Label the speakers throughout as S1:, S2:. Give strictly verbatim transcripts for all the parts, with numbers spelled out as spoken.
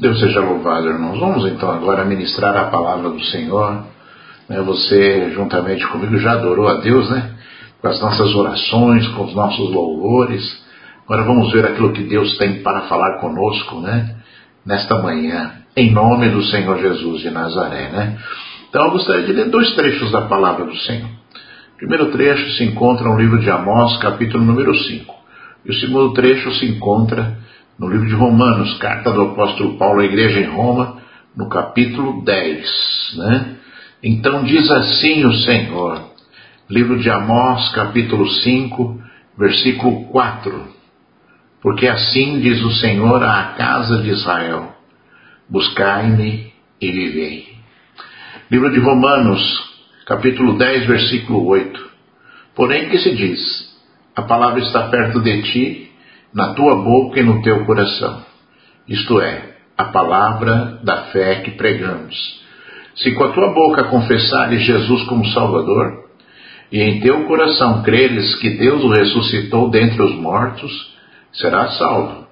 S1: Deus seja louvado, irmãos. Vamos então agora ministrar a palavra do Senhor. Você, juntamente comigo, já adorou a Deus, né? Com as nossas orações, com os nossos louvores. Agora vamos ver aquilo que Deus tem para falar conosco, né? Nesta manhã, em nome do Senhor Jesus de Nazaré, né? Então eu gostaria de ler dois trechos da palavra do Senhor. O primeiro trecho se encontra no livro de Amós, capítulo número cinco. E o segundo trecho se encontra no livro de Romanos, carta do apóstolo Paulo à igreja em Roma, no capítulo dez, né? Então diz assim o Senhor, livro de Amós, capítulo cinco, versículo quatro. Porque assim diz o Senhor à casa de Israel, buscai-me e vivei. Livro de Romanos, capítulo dez, versículo oito. Porém que se diz, a palavra está perto de ti, na tua boca e no teu coração. Isto é, a palavra da fé que pregamos. Se com a tua boca confessares Jesus como Salvador, e em teu coração creres que Deus o ressuscitou dentre os mortos, serás salvo.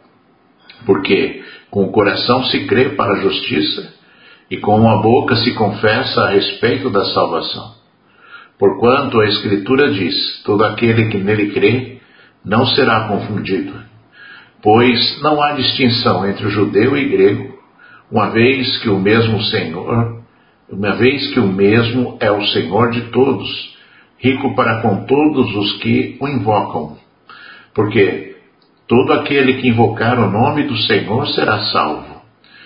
S1: Porque com o coração se crê para a justiça, e com a boca se confessa a respeito da salvação. Porquanto a Escritura diz, todo aquele que nele crê, não será confundido. Pois não há distinção entre o judeu e grego, uma vez que o mesmo Senhor, uma vez que o mesmo é o Senhor de todos, rico para com todos os que o invocam. Porque todo aquele que invocar o nome do Senhor será salvo.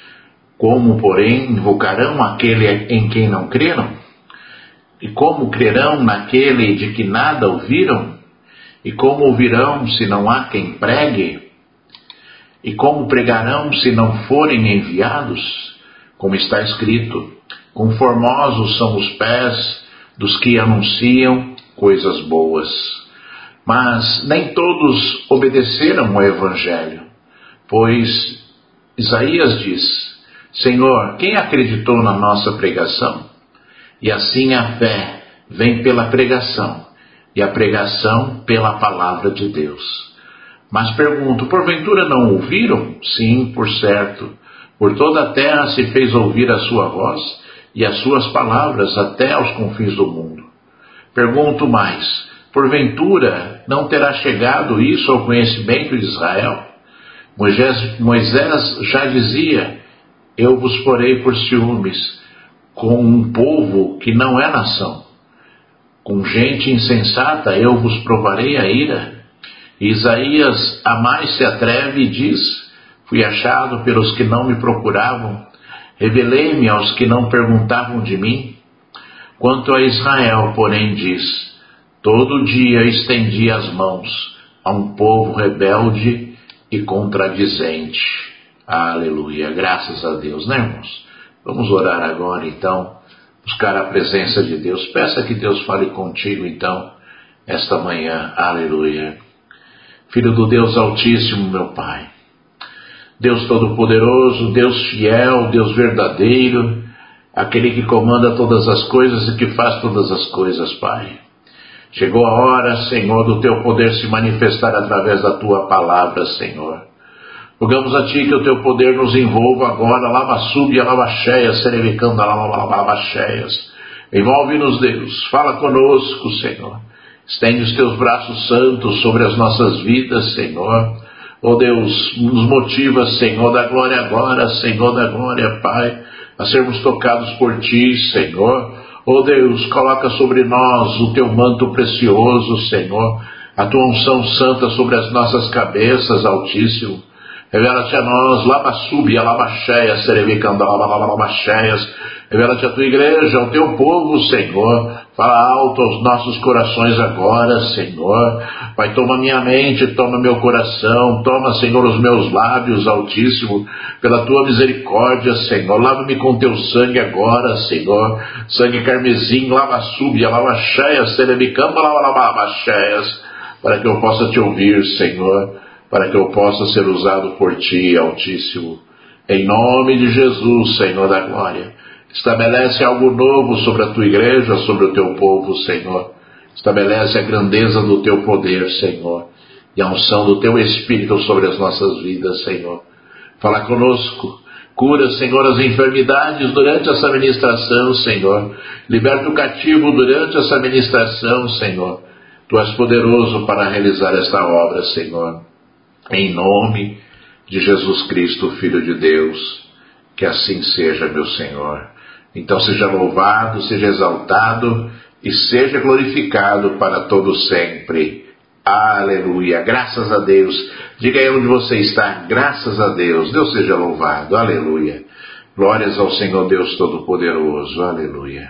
S1: Como, porém, invocarão aquele em quem não creram? E como crerão naquele de que nada ouviram? E como ouvirão se não há quem pregue? E como pregarão se não forem enviados? Como está escrito, conformosos são os pés dos que anunciam coisas boas. Mas nem todos obedeceram ao Evangelho, pois Isaías diz, Senhor, quem acreditou na nossa pregação? E assim a fé vem pela pregação, e a pregação pela palavra de Deus. Mas pergunto, porventura não ouviram? Sim, por certo. Por toda a terra se fez ouvir a sua voz e as suas palavras até aos confins do mundo. Pergunto mais, porventura não terá chegado isso ao conhecimento de Israel? Moisés, Moisés já dizia, eu vos porei por ciúmes com um povo que não é nação. Com gente insensata eu vos provarei a ira. Isaías a mais se atreve e diz, fui achado pelos que não me procuravam, revelei-me aos que não perguntavam de mim. Quanto a Israel, porém, diz, todo dia estendi as mãos a um povo rebelde e contradizente. Aleluia, graças a Deus, né, irmãos? Vamos orar agora, então, buscar a presença de Deus. Peça que Deus fale contigo, então, esta manhã. Aleluia. Filho do Deus Altíssimo, meu Pai, Deus Todo-Poderoso, Deus fiel, Deus verdadeiro, aquele que comanda todas as coisas e que faz todas as coisas, Pai. Chegou a hora, Senhor, do Teu poder se manifestar através da Tua palavra, Senhor. Rogamos a Ti que o Teu poder nos envolva agora, lava sub, lava cheia, serevicanda, lava cheias. Envolve-nos, Deus, fala conosco, Senhor. Estende os Teus braços santos sobre as nossas vidas, Senhor. Ó Deus, nos motiva, Senhor, da glória agora, Senhor da glória, Pai, a sermos tocados por Ti, Senhor. Ó Deus, coloca sobre nós o Teu manto precioso, Senhor, a Tua unção santa sobre as nossas cabeças, Altíssimo. Revela-te a nós, lava sub, lava cheia, serevicanda, lava cheias. Revela-te a Tua igreja, ao Teu povo, Senhor. Fala alto aos nossos corações agora, Senhor. Pai, toma minha mente, toma meu coração, toma, Senhor, os meus lábios, Altíssimo, pela Tua misericórdia, Senhor. Lava-me com Teu sangue agora, Senhor. Sangue carmesim, lava sub, lava cheia, serevicanda, lava cheias, para que eu possa Te ouvir, Senhor, para que eu possa ser usado por Ti, Altíssimo. Em nome de Jesus, Senhor da glória. Estabelece algo novo sobre a Tua igreja, sobre o Teu povo, Senhor. Estabelece a grandeza do Teu poder, Senhor, e a unção do Teu Espírito sobre as nossas vidas, Senhor. Fala conosco, Cura, Senhor, as enfermidades durante essa ministração, Senhor. Liberta o cativo durante essa ministração, Senhor. Tu és poderoso para realizar esta obra, Senhor. Em nome de Jesus Cristo, Filho de Deus, que assim seja, meu Senhor. Então seja louvado, seja exaltado e seja glorificado para todo sempre. Aleluia. Graças a Deus. Diga aí onde você está. Graças a Deus. Deus seja louvado. Aleluia. Glórias ao Senhor Deus Todo-Poderoso. Aleluia.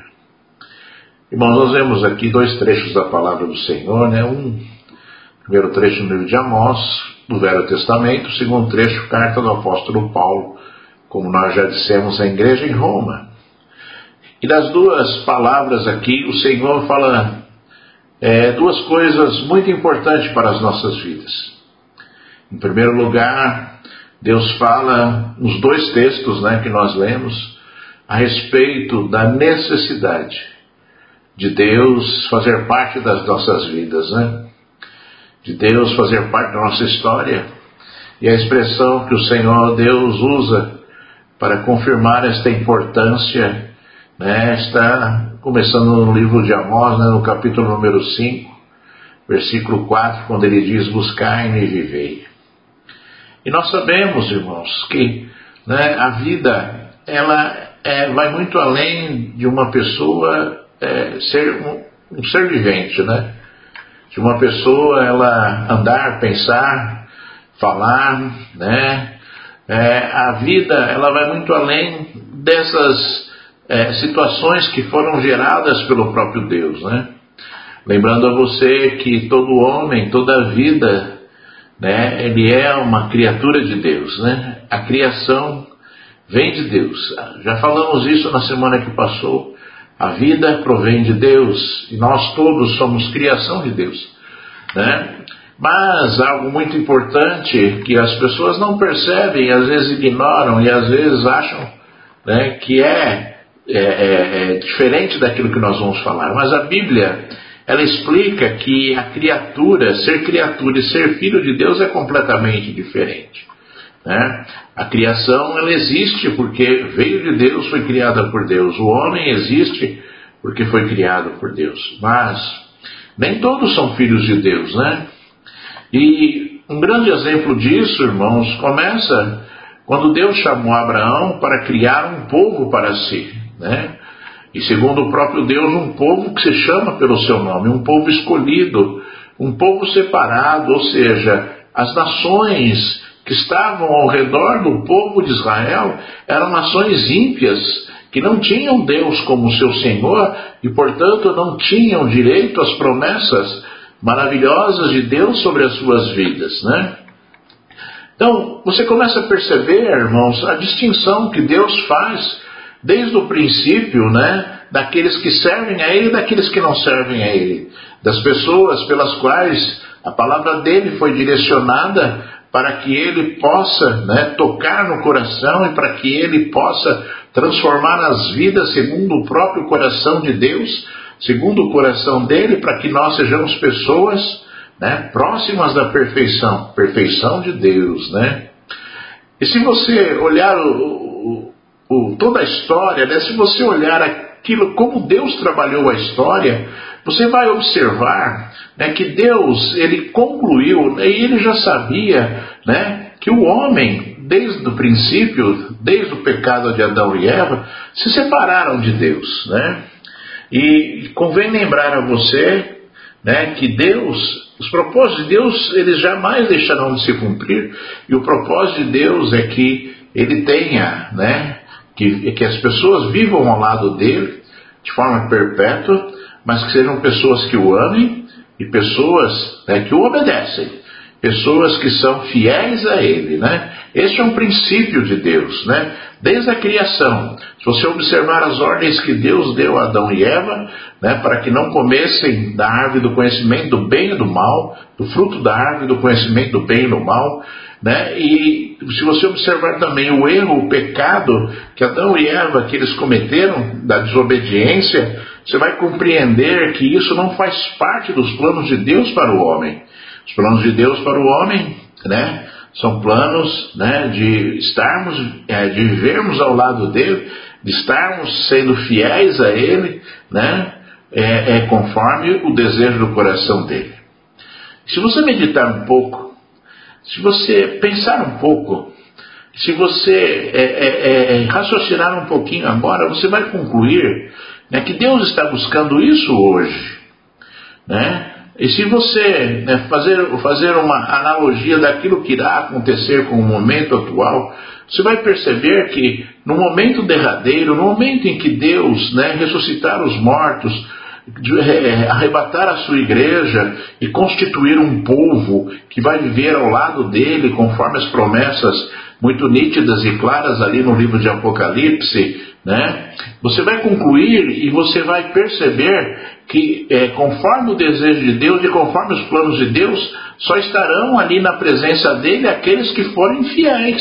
S1: Irmãos, nós vemos aqui dois trechos da palavra do Senhor, né? Um, primeiro trecho no livro de Amós, do Velho Testamento. O segundo trecho, carta do apóstolo Paulo, como nós já dissemos, à igreja em Roma. E das duas palavras aqui, o Senhor fala É, duas coisas muito importantes para as nossas vidas. Em primeiro lugar, Deus fala nos dois textos, né, que nós lemos a respeito da necessidade de Deus fazer parte das nossas vidas, né? De Deus fazer parte da nossa história. E a expressão que o Senhor Deus usa para confirmar esta importância, né, está começando no livro de Amós, né, no capítulo número cinco, versículo quatro, quando ele diz: buscai-me e vivei. E nós sabemos, irmãos, que, né, a vida ela é, vai muito além de uma pessoa é, ser um, um ser vivente, né? De uma pessoa ela andar, pensar, falar, né? É, a vida ela vai muito além dessas É, situações que foram geradas pelo próprio Deus, né? Lembrando a você que todo homem, toda vida, né, ele é uma criatura de Deus, né? A criação vem de Deus. Já falamos isso na semana que passou. A vida provém de Deus e nós todos somos criação de Deus, né? Mas algo muito importante que as pessoas não percebem, às vezes ignoram e às vezes acham, né, que é É, é, é diferente daquilo que nós vamos falar, mas a Bíblia ela explica que a criatura, ser criatura e ser filho de Deus é completamente diferente, né? A criação ela existe porque veio de Deus, foi criada por Deus. O homem existe porque foi criado por Deus, mas nem todos são filhos de Deus, né? E um grande exemplo disso, irmãos, começa quando Deus chamou Abraão para criar um povo para si, né? E segundo o próprio Deus, um povo que se chama pelo seu nome, um povo escolhido, um povo separado, ou seja, as nações que estavam ao redor do povo de Israel eram nações ímpias, que não tinham Deus como seu Senhor e, portanto, não tinham direito às promessas maravilhosas de Deus sobre as suas vidas, né? Então, você começa a perceber, irmãos, a distinção que Deus faz desde o princípio, né, daqueles que servem a Ele e daqueles que não servem a Ele, das pessoas pelas quais a palavra dEle foi direcionada para que Ele possa, né, tocar no coração e para que Ele possa transformar as vidas segundo o próprio coração de Deus, segundo o coração dEle, para que nós sejamos pessoas, né, próximas da perfeição, perfeição de Deus, né? E se você olhar o O, toda a história, né? Se você olhar aquilo, como Deus trabalhou a história, você vai observar, né, que Deus, ele concluiu, né, e ele já sabia, né, que o homem, desde o princípio, desde o pecado de Adão e Eva, se separaram de Deus, né? E convém lembrar a você, né, que Deus, os propósitos de Deus, eles jamais deixarão de se cumprir, e o propósito de Deus é que ele tenha, né, Que, que as pessoas vivam ao lado dele de forma perpétua, mas que sejam pessoas que o amem e pessoas, né, que o obedecem, pessoas que são fiéis a ele, né? Esse é um princípio de Deus, né? Desde a criação. Se você observar as ordens que Deus deu a Adão e Eva, né, para que não comessem da árvore do conhecimento do bem e do mal, do fruto da árvore do conhecimento do bem e do mal, né? E se você observar também o erro, o pecado que Adão e Eva, que eles cometeram, da desobediência, você vai compreender que isso não faz parte dos planos de Deus para o homem. Os planos de Deus para o homem, né, são planos, né, de estarmos, é, de vivermos ao lado dele, de estarmos sendo fiéis a ele, né, é, é conforme o desejo do coração dele. Se você meditar um pouco, se você pensar um pouco, se você é, é, é, raciocinar um pouquinho agora, você vai concluir, né, que Deus está buscando isso hoje, né? E se você, né, fazer, fazer uma analogia daquilo que irá acontecer com o momento atual, você vai perceber que no momento derradeiro, no momento em que Deus, né, ressuscitar os mortos, de, é, arrebatar a sua igreja e constituir um povo que vai viver ao lado dele, conforme as promessas muito nítidas e claras ali no livro de Apocalipse, né? Você vai concluir e você vai perceber que, é, conforme o desejo de Deus e conforme os planos de Deus, só estarão ali na presença dele aqueles que forem fiéis.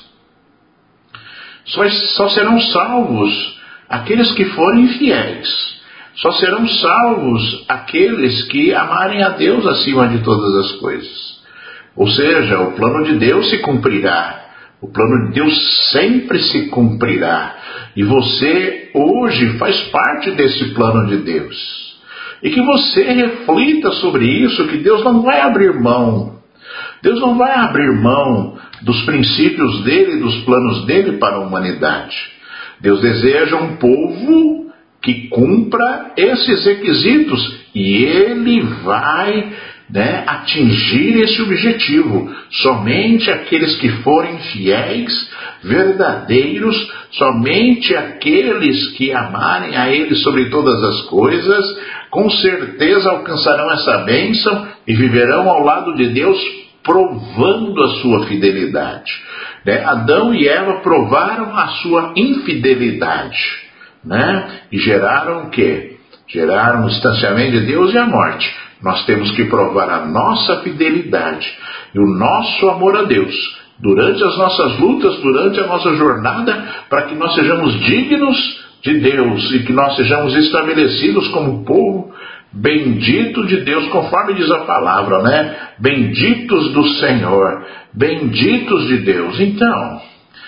S1: Só, só serão salvos aqueles que forem fiéis. Só serão salvos aqueles que amarem a Deus acima de todas as coisas. Ou seja, o plano de Deus se cumprirá. O plano de Deus sempre se cumprirá. E você hoje faz parte desse plano de Deus. E que você reflita sobre isso, que Deus não vai abrir mão. Deus não vai abrir mão dos princípios dele, dos planos dele para a humanidade. Deus deseja um povo que cumpra esses requisitos. E ele vai, né, atingir esse objetivo. Somente aqueles que forem fiéis, verdadeiros, somente aqueles que amarem a ele sobre todas as coisas, com certeza alcançarão essa bênção e viverão ao lado de Deus, provando a sua fidelidade. Né? Adão e Eva provaram a sua infidelidade, né? E geraram o quê? Geraram o distanciamento de Deus e a morte. Nós temos que provar a nossa fidelidade e o nosso amor a Deus durante as nossas lutas, durante a nossa jornada, para que nós sejamos dignos de Deus e que nós sejamos estabelecidos como povo bendito de Deus, conforme diz a palavra, né? Benditos do Senhor, benditos de Deus. Então,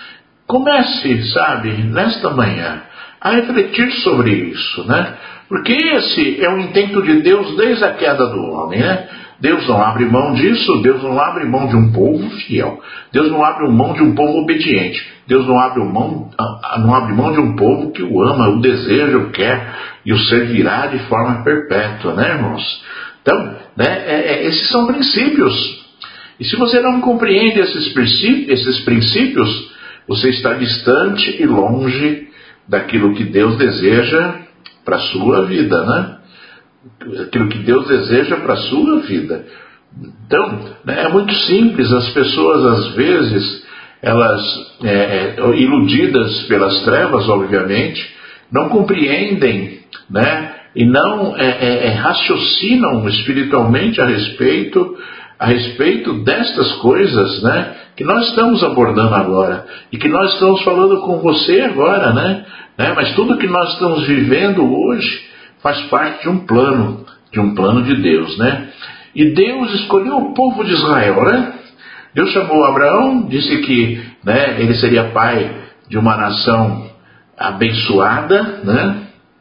S1: comece, sabe, nesta manhã, a refletir sobre isso, né? Porque esse é o intento de Deus desde a queda do homem, né? Deus não abre mão disso, Deus não abre mão de um povo fiel, Deus não abre mão de um povo obediente, Deus não abre mão, não abre mão de um povo que o ama, o deseja, o quer e o servirá de forma perpétua, né, irmãos? Então, né, é, é, esses são princípios. E se você não compreende esses princípios, esses princípios, você está distante e longe daquilo que Deus deseja para a sua vida, né? Aquilo que Deus deseja para a sua vida. Então, né, é muito simples. As pessoas, às vezes, elas, é, iludidas pelas trevas, obviamente, não compreendem, né, e não é, é, é, raciocinam espiritualmente a respeito, a respeito destas coisas, né, que nós estamos abordando agora e que nós estamos falando com você agora, né? Né? Mas tudo que nós estamos vivendo hoje faz parte de um plano, de um plano de Deus, né? E Deus escolheu o povo de Israel, né? Deus chamou Abraão, disse que, né, ele seria pai de uma nação abençoada, né?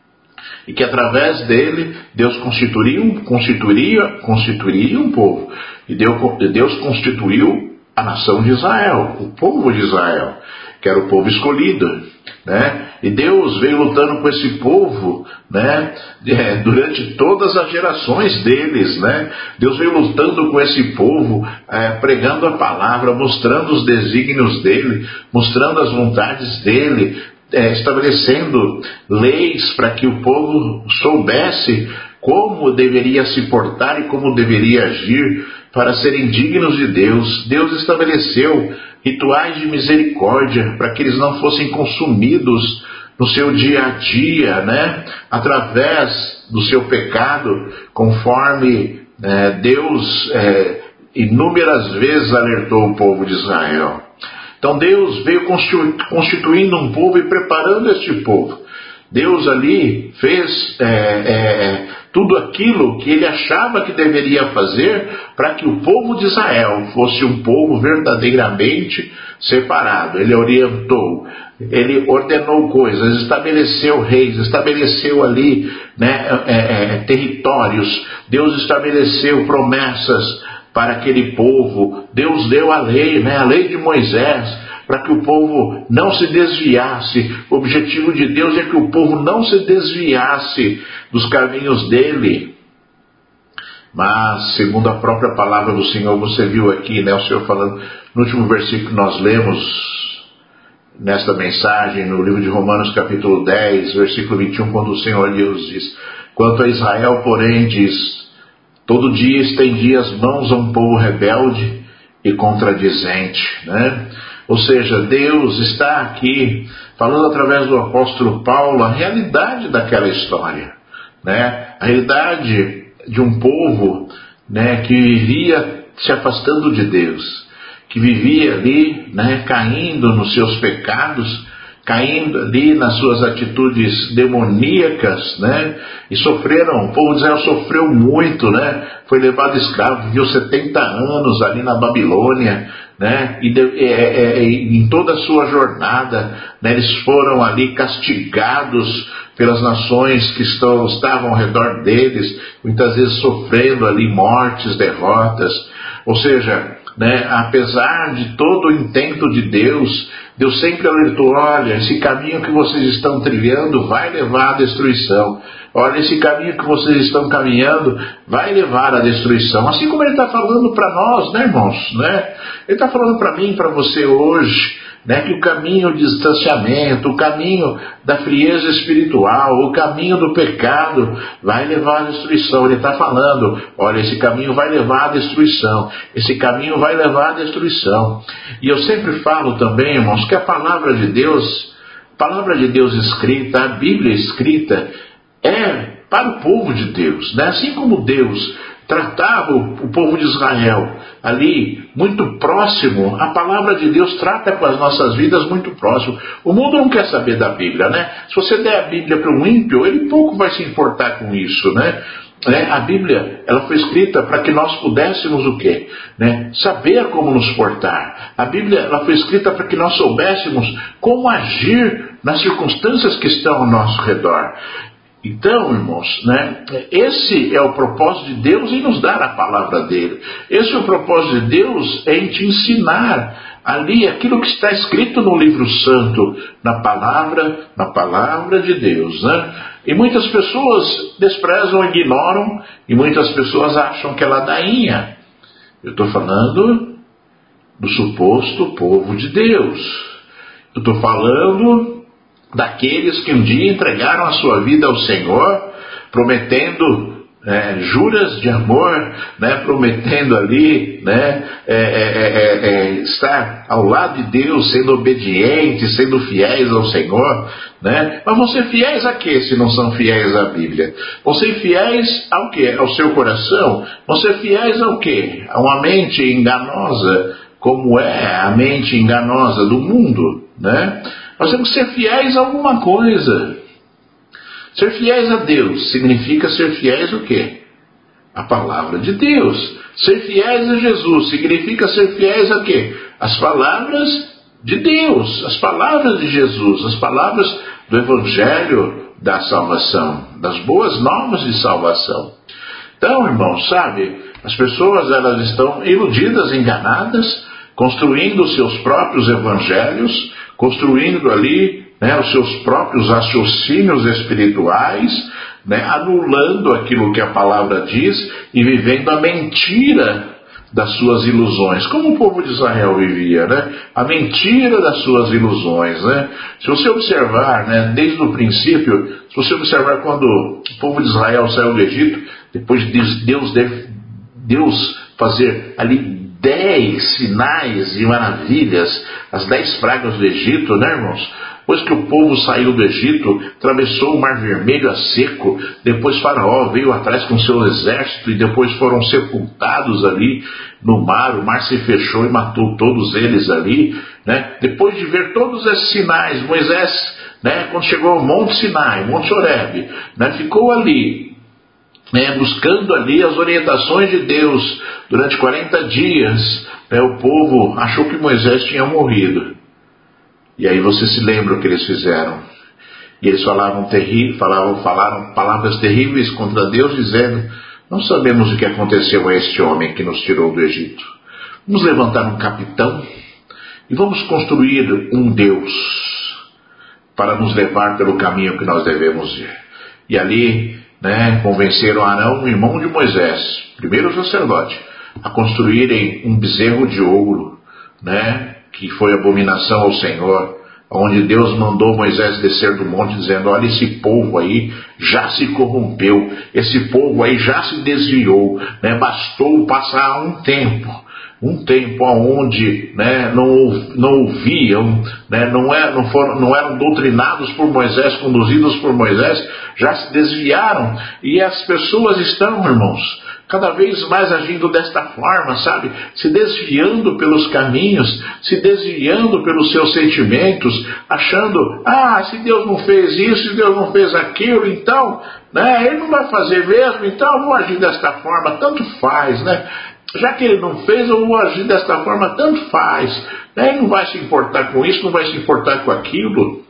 S1: E que através dele Deus constituiria, constituiria, constituiria um povo. E Deus constituiu a nação de Israel, o povo de Israel, que era o povo escolhido, né? E Deus veio lutando com esse povo, né, durante todas as gerações deles, né? Deus veio lutando com esse povo, é, pregando a palavra, mostrando os desígnios dele, mostrando as vontades dele, é, estabelecendo leis para que o povo soubesse como deveria se portar e como deveria agir para serem dignos de Deus. Deus estabeleceu rituais de misericórdia para que eles não fossem consumidos no seu dia a dia, né, através do seu pecado, conforme é, Deus é, inúmeras vezes alertou o povo de Israel. Então Deus veio constituindo um povo e preparando este povo Deus ali fez é, é, tudo aquilo que ele achava que deveria fazer para que o povo de Israel fosse um povo verdadeiramente separado. Ele orientou, ele ordenou coisas, estabeleceu reis, estabeleceu ali, né, é, é, territórios. Deus estabeleceu promessas para aquele povo. Deus deu a lei, né, a lei de Moisés, para que o povo não se desviasse. O objetivo de Deus é que o povo não se desviasse dos caminhos dele. Mas, segundo a própria palavra do Senhor, você viu aqui, né, o Senhor falando, no último versículo que nós lemos nesta mensagem, no livro de Romanos capítulo dez, versículo vinte e um, quando o Senhor Deus diz: quanto a Israel, porém, diz, todo dia estendia as mãos a um povo rebelde e contradizente, né? Ou seja, Deus está aqui falando através do apóstolo Paulo a realidade daquela história, né? A realidade de um povo, né, que vivia se afastando de Deus, que vivia ali, né, caindo nos seus pecados, caindo ali nas suas atitudes demoníacas, né? E sofreram, o povo de Israel sofreu muito, né? Foi levado escravo, viveu setenta anos ali na Babilônia, né? E de, é, é, em toda a sua jornada, né, eles foram ali castigados pelas nações que estão, estavam ao redor deles, muitas vezes sofrendo ali mortes, derrotas. Ou seja, né, apesar de todo o intento de Deus, Deus sempre alertou: olha, esse caminho que vocês estão trilhando vai levar à destruição. Olha, esse caminho que vocês estão caminhando vai levar à destruição. Assim como Ele está falando para nós, né, irmãos? Né? Ele está falando para mim, para você hoje, né, que o caminho de distanciamento, o caminho da frieza espiritual, o caminho do pecado vai levar à destruição. Ele está falando: olha, esse caminho vai levar à destruição, esse caminho vai levar à destruição. E eu sempre falo também, irmãos, que a palavra de Deus, a palavra de Deus escrita, a Bíblia escrita, é para o povo de Deus, né? Assim como Deus tratava o, o povo de Israel ali muito próximo, a palavra de Deus trata com as nossas vidas muito próximo. O mundo não quer saber da Bíblia, né? Se você der a Bíblia para um ímpio, ele pouco vai se importar com isso, né? É, a Bíblia, ela foi escrita para que nós pudéssemos o quê? Né? Saber como nos portar. A Bíblia, ela foi escrita para que nós soubéssemos como agir nas circunstâncias que estão ao nosso redor. Então, irmãos, né, esse é o propósito de Deus em nos dar a palavra dele. Esse é o propósito de Deus em te ensinar ali aquilo que está escrito no livro santo, na palavra, na palavra de Deus, né? E muitas pessoas desprezam, ignoram, e muitas pessoas acham que é ladainha. Eu estou falando do suposto povo de Deus. Eu estou falando daqueles que um dia entregaram a sua vida ao Senhor, prometendo é, juras de amor, né, prometendo ali, né, é, é, é, estar ao lado de Deus, sendo obedientes, sendo fiéis ao Senhor, né? Mas vão ser fiéis a quê se não são fiéis à Bíblia? Vão ser fiéis ao quê? Ao seu coração? Vão ser fiéis ao quê? A uma mente enganosa, como é a mente enganosa do mundo, né? Nós temos que ser fiéis a alguma coisa. Ser fiéis a Deus significa ser fiéis o quê? A palavra de Deus. Ser fiéis a Jesus significa ser fiéis a quê? As palavras de Deus, as palavras de Jesus, as palavras do Evangelho da salvação, das boas novas de salvação. Então, irmãos, sabe, as pessoas, elas estão iludidas, enganadas, construindo os seus próprios evangelhos, construindo ali, né, os seus próprios raciocínios espirituais, né, anulando aquilo que a palavra diz e vivendo a mentira das suas ilusões, como o povo de Israel vivia, né? A mentira das suas ilusões, né? Se você observar, né, desde o princípio, se você observar quando o povo de Israel saiu do Egito, depois de Deus, Deus fazer ali dez sinais e maravilhas, as dez pragas do Egito, né, irmãos? Depois que o povo saiu do Egito, atravessou o Mar Vermelho a seco, depois Faraó veio atrás com seu exército e depois foram sepultados ali no mar, o mar se fechou e matou todos eles ali, né? Depois de ver todos esses sinais, Moisés né, quando chegou ao Monte Sinai, Monte Horebe, né, ficou ali, né, buscando ali as orientações de Deus durante quarenta dias, né, o povo achou que Moisés tinha morrido. E aí você se lembra o que eles fizeram. E eles falavam, terri, falavam, falaram palavras terríveis contra Deus, dizendo: não sabemos o que aconteceu a este homem que nos tirou do Egito. Vamos levantar um capitão e vamos construir um Deus para nos levar pelo caminho que nós devemos ir. E ali, né, convenceram Arão, o irmão de Moisés, primeiro sacerdote, a construírem um bezerro de ouro, né, que foi abominação ao Senhor, onde Deus mandou Moisés descer do monte dizendo: olha, esse povo aí já se corrompeu, esse povo aí já se desviou, né? Bastou passar um tempo, um tempo onde, né, não, não ouviam, né, não, é, não, foram, não eram doutrinados por Moisés, conduzidos por Moisés, já se desviaram, e as pessoas estão, irmãos, cada vez mais agindo desta forma, sabe? Se desviando pelos caminhos, se desviando pelos seus sentimentos, achando: ah, se Deus não fez isso, se Deus não fez aquilo, então, né, Ele não vai fazer mesmo, então eu vou agir desta forma, tanto faz, né? Já que Ele não fez, eu vou agir desta forma, tanto faz, né? Ele não vai se importar com isso, não vai se importar com aquilo,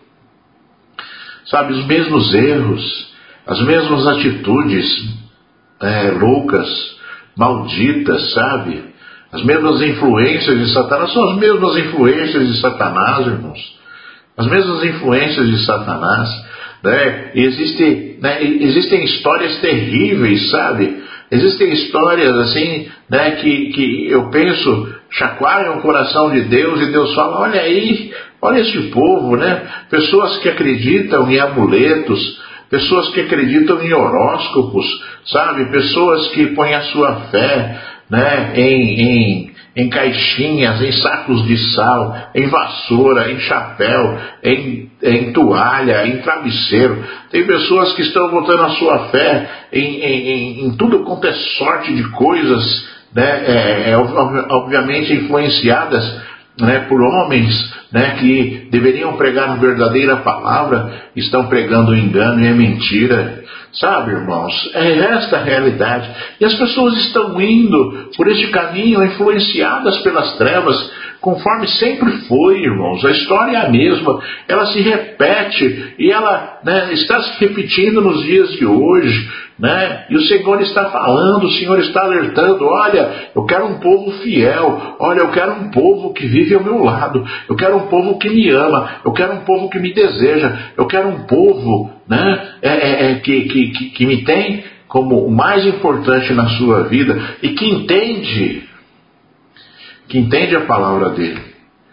S1: sabe? Os mesmos erros, as mesmas atitudes É, loucas, malditas, sabe? As mesmas influências de Satanás são as mesmas influências de Satanás, irmãos. As mesmas influências de Satanás, né? Existe, né? Existem histórias terríveis, sabe? Existem histórias assim, né? Que, que eu penso, chacoalham o coração de Deus, e Deus fala: olha aí, olha esse povo, né? Pessoas que acreditam em amuletos, pessoas que acreditam em horóscopos, sabe? Pessoas que põem a sua fé, né, em, em, em caixinhas, em sacos de sal, em vassoura, em chapéu, em, em toalha, em travesseiro. Tem pessoas que estão botando a sua fé em, em, em tudo quanto é sorte de coisas, né, é, é, obviamente influenciadas, né, por homens, né, que deveriam pregar a verdadeira palavra, estão pregando o engano e a mentira, sabe, irmãos? É esta a realidade, e as pessoas estão indo por este caminho influenciadas pelas trevas, conforme sempre foi, irmãos. A história é a mesma, ela se repete, e ela, né, está se repetindo nos dias de hoje, né? E o Senhor está falando, o Senhor está alertando: olha, eu quero um povo fiel, olha, eu quero um povo que vive ao meu lado, eu quero um povo que me ama, eu quero um povo que me deseja, eu quero um povo, né, é, é, é, que, que, que, que me tem como o mais importante na sua vida, e que entende, que entende a palavra dele.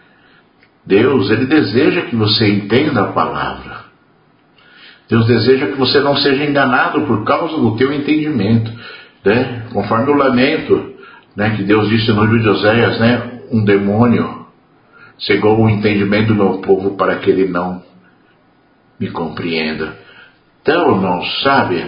S1: Deus, Ele deseja que você entenda a palavra. Deus deseja que você não seja enganado por causa do teu entendimento, né? Conforme o lamento, né, que Deus disse no livro de Oséias, né, um demônio cegou o entendimento do meu povo para que ele não me compreenda. Então, irmãos, sabe,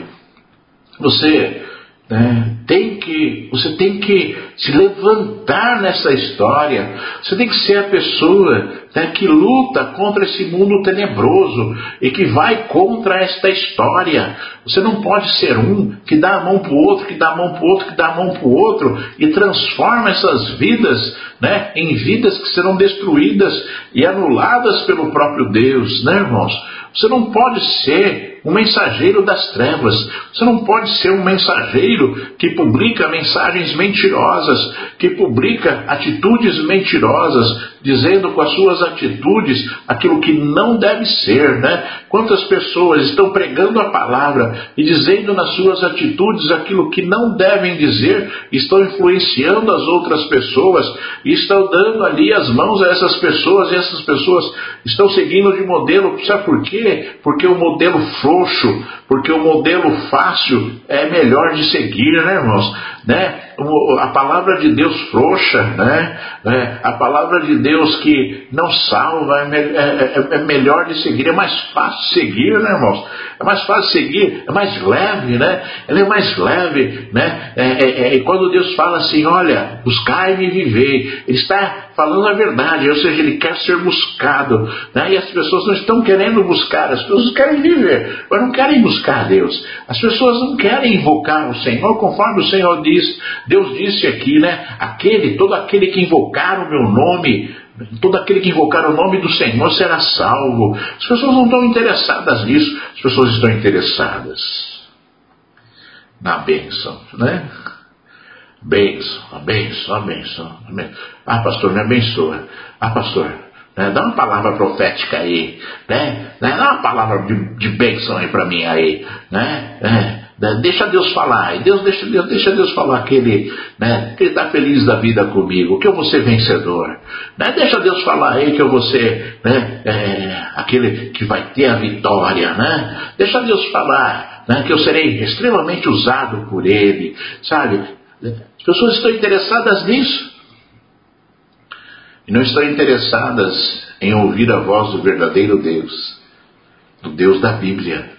S1: você, né, tem que, você tem que se levantar nessa história. Você tem que ser a pessoa, né, que luta contra esse mundo tenebroso e que vai contra esta história. Você não pode ser um que dá a mão para o outro, que dá a mão para o outro, que dá a mão para o outro e transforma essas vidas, né, em vidas que serão destruídas e anuladas pelo próprio Deus, né, irmãos? Você não pode ser um mensageiro das trevas. Você não pode ser um mensageiro que publica mensagens mentirosas, que publica atitudes mentirosas, dizendo com as suas atitudes aquilo que não deve ser, né? Quantas pessoas estão pregando a palavra e dizendo nas suas atitudes aquilo que não devem dizer, estão influenciando as outras pessoas e estão dando ali as mãos a essas pessoas, e essas pessoas estão seguindo de modelo. Sabe por quê? Porque o modelo frouxo, porque o modelo fácil é melhor de seguir, né, irmãos? Né? A palavra de Deus frouxa, né? É, a palavra de Deus Deus que não salva, é, me, é, é, é melhor de seguir, é mais fácil seguir, né, irmãos? É mais fácil seguir, é mais leve, né? Ele é mais leve, né? É, é, é, quando Deus fala assim, olha, buscai-me e vivei, Ele está falando a verdade, ou seja, Ele quer ser buscado, né? E as pessoas não estão querendo buscar, as pessoas querem viver, mas não querem buscar a Deus. As pessoas não querem invocar o Senhor, conforme o Senhor diz. Deus disse aqui, né? Aquele, todo aquele que invocar o meu nome, todo aquele que invocar o nome do Senhor será salvo. As pessoas não estão interessadas nisso, as pessoas estão interessadas na bênção, né? Bênção, a bênção, a bênção. Ah, pastor, me abençoa. Ah, pastor, né? Dá uma palavra profética aí, né? Dá uma palavra de, de bênção aí para mim aí, né? É. Deixa Deus falar, e Deus deixa, Deus, deixa Deus falar que Ele né, que ele está feliz da vida comigo, que eu vou ser vencedor, né? Deixa Deus falar aí que eu vou ser né, é, aquele que vai ter a vitória, né? Deixa Deus falar né, que eu serei extremamente usado por Ele, sabe? As pessoas estão interessadas nisso e não estão interessadas em ouvir a voz do verdadeiro Deus, do Deus da Bíblia.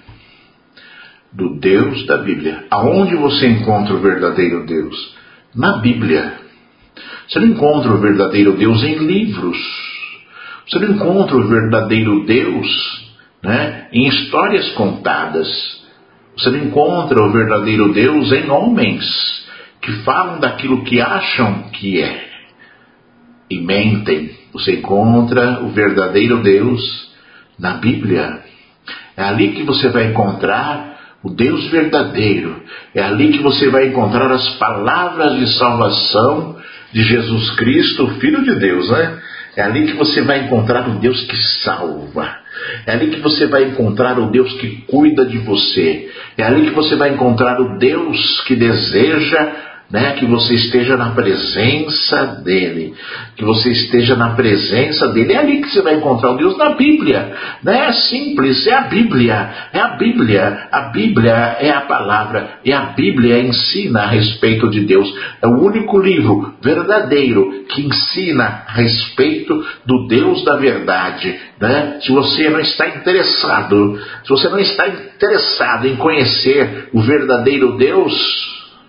S1: Do Deus da Bíblia. Aonde você encontra o verdadeiro Deus? Na Bíblia. Você não encontra o verdadeiro Deus em livros. Você não encontra o verdadeiro Deus né, em histórias contadas. Você não encontra o verdadeiro Deus em homens que falam daquilo que acham que é e mentem. Você encontra o verdadeiro Deus na Bíblia. É ali que você vai encontrar o Deus verdadeiro. É ali que você vai encontrar as palavras de salvação de Jesus Cristo, o Filho de Deus, né? É ali que você vai encontrar o Deus que salva. É ali que você vai encontrar o Deus que cuida de você. É ali que você vai encontrar o Deus que deseja né, que você esteja na presença dEle, que você esteja na presença dEle. É ali que você vai encontrar o Deus na Bíblia, né? É simples, é a Bíblia, é a Bíblia, a Bíblia é a palavra, e a Bíblia ensina a respeito de Deus. É o único livro verdadeiro que ensina a respeito do Deus da verdade, né? Se você não está interessado, se você não está interessado em conhecer o verdadeiro Deus,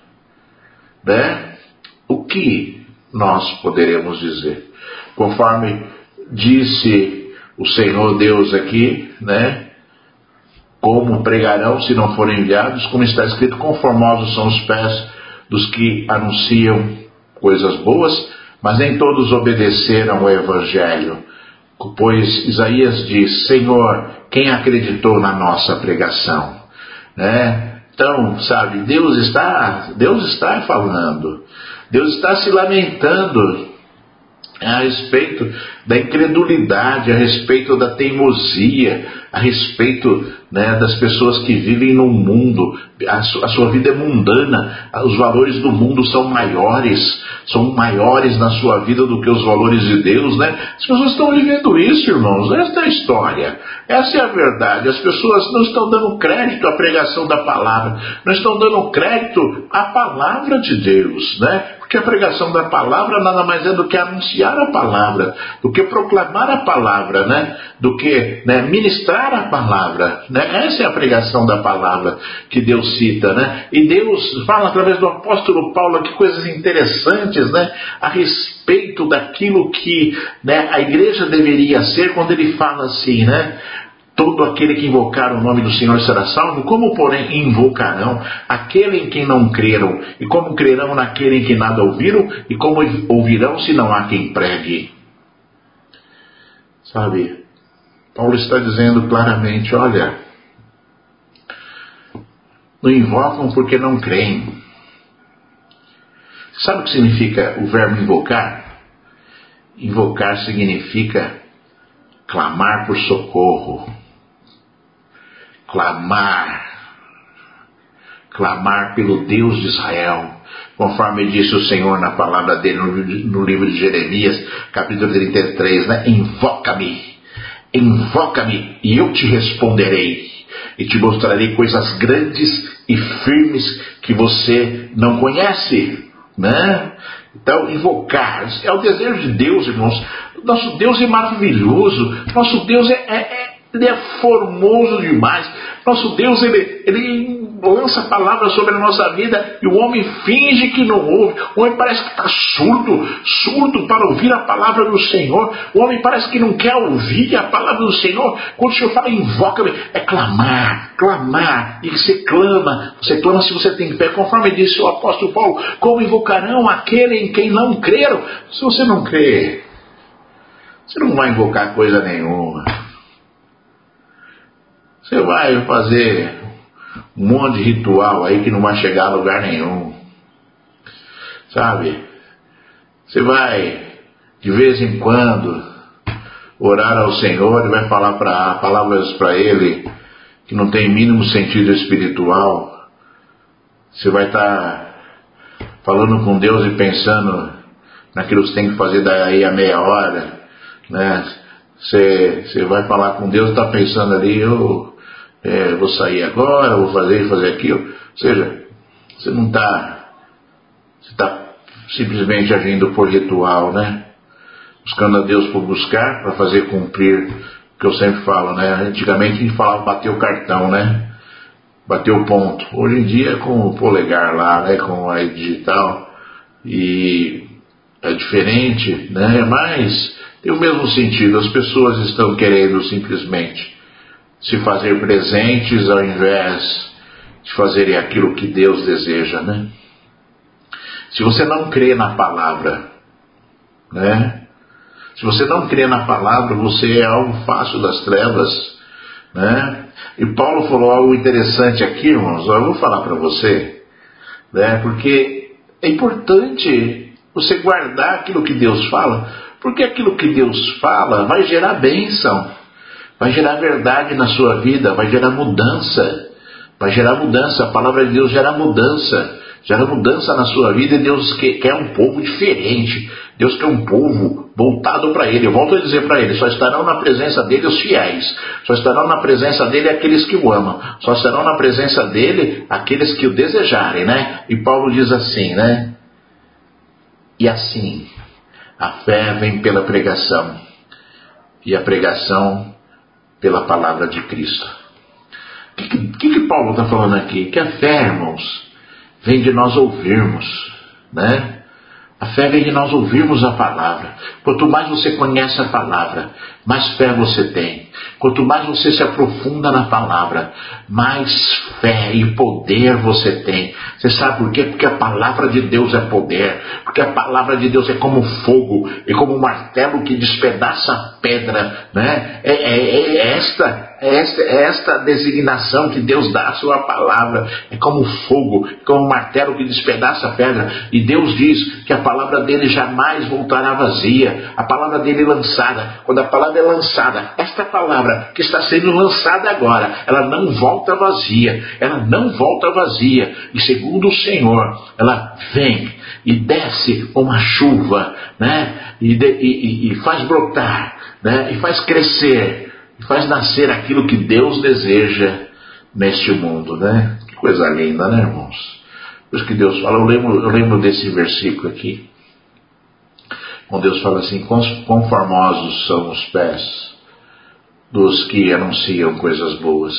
S1: né? O que nós poderemos dizer? Conforme disse o Senhor Deus aqui, né? Como pregarão se não forem enviados? Como está escrito, conformosos são os pés dos que anunciam coisas boas, mas nem todos obedeceram ao Evangelho. Pois Isaías diz, Senhor, quem acreditou na nossa pregação? Né? Então, sabe, Deus está, Deus está falando, Deus está se lamentando a respeito da incredulidade, a respeito da teimosia, a respeito né, das pessoas que vivem no mundo. A, su, a sua vida é mundana, os valores do mundo são maiores, são maiores na sua vida do que os valores de Deus, né? As pessoas estão vivendo isso, irmãos, esta é a história, essa é a verdade. As pessoas não estão dando crédito à pregação da palavra, não estão dando crédito à palavra de Deus, né? Porque a pregação da palavra nada mais é do que anunciar a palavra, do que proclamar a palavra, né? Do que né, ministrar a palavra, né? Essa é a pregação da palavra que Deus cita, né? E Deus fala através do apóstolo Paulo aqui coisas interessantes, né? A respeito daquilo que né, a igreja deveria ser quando ele fala assim, né? Todo aquele que invocar o nome do Senhor será salvo. Como, porém, invocarão aquele em quem não creram? E como crerão naquele em que nada ouviram? E como ouvirão se não há quem pregue? Sabe, Paulo está dizendo claramente, olha, não invocam porque não creem. Sabe o que significa o verbo invocar? Invocar significa clamar por socorro. Clamar, clamar pelo Deus de Israel, conforme disse o Senhor na palavra dele no, no livro de Jeremias, capítulo trinta e três, né? Invoca-me, invoca-me e eu te responderei, e te mostrarei coisas grandes e firmes que você não conhece. né? Então, invocar, é o desejo de Deus, irmãos. Nosso Deus é maravilhoso, nosso Deus é, é, é, ele é formoso demais, nosso Deus, ele, ele lança palavras sobre a nossa vida e o homem finge que não ouve, o homem parece que está surdo, surdo para ouvir a palavra do Senhor, o homem parece que não quer ouvir a palavra do Senhor. Quando o Senhor fala invoca, é clamar, clamar, e você clama, você clama se você tem fé, conforme disse o apóstolo Paulo, como invocarão aquele em quem não creram? Se você não crê, você não vai invocar coisa nenhuma, você vai fazer um monte de ritual aí que não vai chegar a lugar nenhum, sabe? Você vai de vez em quando orar ao Senhor e vai falar pra, palavras para Ele que não tem mínimo sentido espiritual. Você vai estar falando com Deus e pensando naquilo que você tem que fazer daí a meia hora, né? Você, você vai falar com Deus e está pensando ali, eu é, vou sair agora, vou fazer fazer aquilo. Ou seja, você não está, você está simplesmente agindo por ritual, né? Buscando a Deus por buscar, para fazer cumprir o que eu sempre falo, né? Antigamente a gente falava bater o cartão, né? Bater o ponto. Hoje em dia é com o polegar lá, né? Com a digital. E é diferente, né? Mas tem o mesmo sentido. As pessoas estão querendo simplesmente se fazer presentes ao invés de fazerem aquilo que Deus deseja, né? Se você não crê na palavra, né? Se você não crê na palavra, você é algo fácil das trevas, né? E Paulo falou algo interessante aqui, irmãos. Eu vou falar para você, né? Porque é importante você guardar aquilo que Deus fala, porque aquilo que Deus fala vai gerar bênção, vai gerar verdade na sua vida, vai gerar mudança, vai gerar mudança. A palavra de Deus gera mudança, gera mudança na sua vida, e Deus quer um povo diferente. Deus quer um povo voltado para Ele. Eu volto a dizer para Ele, só estarão na presença dEle os fiéis, só estarão na presença dEle aqueles que o amam, só estarão na presença dEle aqueles que o desejarem, né? E Paulo diz assim, né? E assim, a fé vem pela pregação, e a pregação pela palavra de Cristo. O que, que, que Paulo está falando aqui? Que a fé, irmãos, vem de nós ouvirmos, né? A fé vem de nós ouvirmos a palavra. Quanto mais você conhece a palavra, mais fé você tem. Quanto mais você se aprofunda na palavra, mais fé e poder você tem. Você sabe por quê? Porque a palavra de Deus é poder. Porque a palavra de Deus é como fogo, é como um martelo que despedaça a pedra, né? É, é, é esta... É esta, é esta designação que Deus dá à sua palavra. É como fogo, como um martelo que despedaça a pedra. E Deus diz que a palavra dele jamais voltará vazia. A palavra dele é lançada. Quando a palavra é lançada, esta palavra que está sendo lançada agora, ela não volta vazia. Ela não volta vazia. E segundo o Senhor, ela vem e desce uma chuva, né? E, de, e, e faz brotar, né? E faz crescer, faz nascer aquilo que Deus deseja neste mundo, né? Que coisa linda, né, irmãos? Por isso que Deus fala, eu lembro, eu lembro desse versículo aqui, quando Deus fala assim, quão formosos são os pés dos que anunciam coisas boas.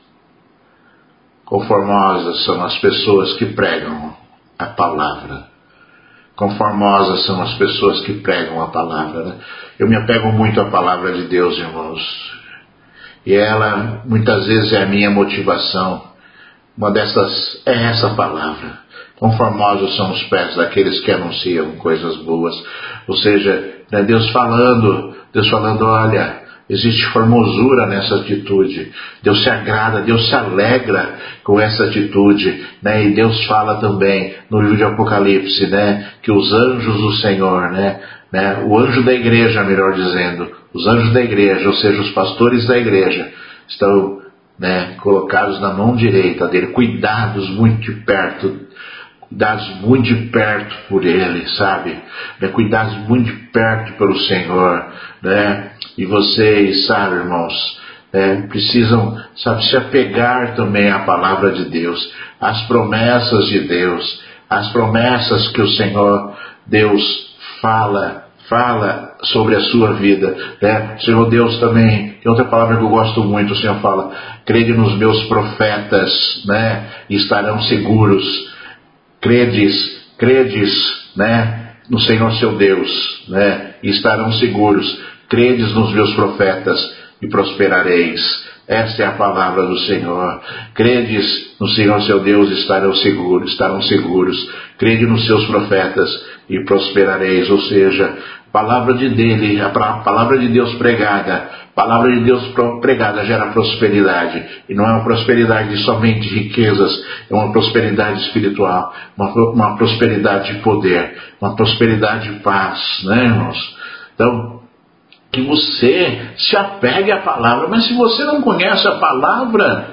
S1: Quão formosas são as pessoas que pregam a palavra. Quão formosas são as pessoas que pregam a palavra, né? Eu me apego muito à palavra de Deus, irmãos. E ela, muitas vezes, é a minha motivação. Uma dessas é essa palavra. Quão formosos são os pés daqueles que anunciam coisas boas. Ou seja, né, Deus falando, Deus falando, olha, existe formosura nessa atitude. Deus se agrada, Deus se alegra com essa atitude, né? E Deus fala também no livro de Apocalipse, né, que os anjos do Senhor, né, né, o anjo da igreja, melhor dizendo, os anjos da igreja, ou seja, os pastores da igreja, estão, né, colocados na mão direita dele, cuidados muito de perto, cuidados muito de perto por ele, sabe? Né, cuidados muito de perto pelo Senhor, né? E vocês, sabe, irmãos, né, precisam, sabe, se apegar também à palavra de Deus, às promessas de Deus, as promessas que o Senhor Deus fala, fala sobre a sua vida, né? O Senhor Deus também, tem outra palavra que eu gosto muito, o Senhor fala, crede nos meus profetas, né? E estarão seguros. Credes, credes, né? No Senhor seu Deus, né? E estarão seguros. Credes nos meus profetas e prosperareis. Esta é a palavra do Senhor. Credes no Senhor seu Deus, estarão seguros, estarão seguros. Crede nos seus profetas e prosperareis. Ou seja, a palavra de dele, a palavra de Deus pregada, a palavra de Deus pregada gera prosperidade. E não é uma prosperidade de somente riquezas, é uma prosperidade espiritual, uma, uma prosperidade de poder, uma prosperidade de paz, né, irmãos? Então, que você se apegue à palavra. Mas se você não conhece a palavra,